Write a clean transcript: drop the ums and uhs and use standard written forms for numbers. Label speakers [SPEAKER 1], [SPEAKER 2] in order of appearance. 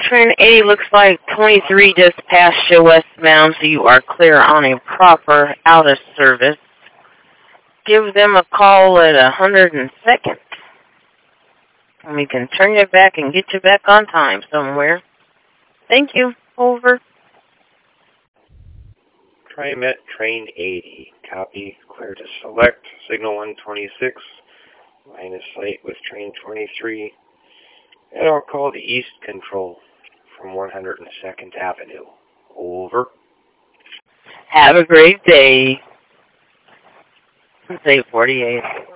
[SPEAKER 1] Train 80 looks like 23 just passed you westbound, so you are clear on a proper out of service. Give them a call at 102nd. And we can turn you back and get you back on time somewhere. Thank you. Over.
[SPEAKER 2] TriMet Train 80. Copy. Clear to select. Signal 126. Line of sight with Train 23. And I'll call the East Control from 102nd Avenue. Over.
[SPEAKER 1] Have a great day. Say 48.